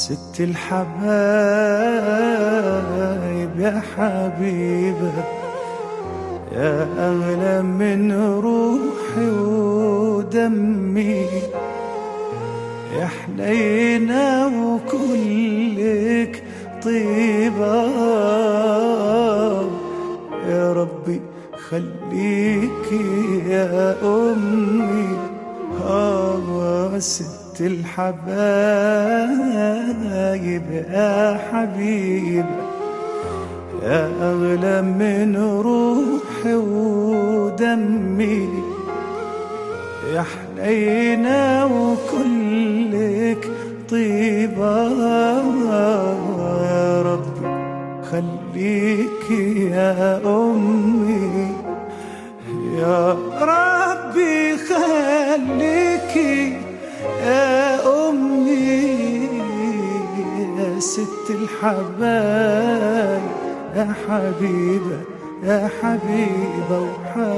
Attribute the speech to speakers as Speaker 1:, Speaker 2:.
Speaker 1: ست الحبايب يا حبيبة، يا أغلى من روحي ودمي، يا حنينة وكلك طيبة، يا ربي خليكي يا أمي. ست الحبايب يا حبيبة، يا أغلى من روحي ودمي، يا حنينة وكلك طيبة، يا ربي خليكي يا أمي، يا ربي خليكي يا أمي، يا ست الحبايب يا حبيبة، يا حبيبة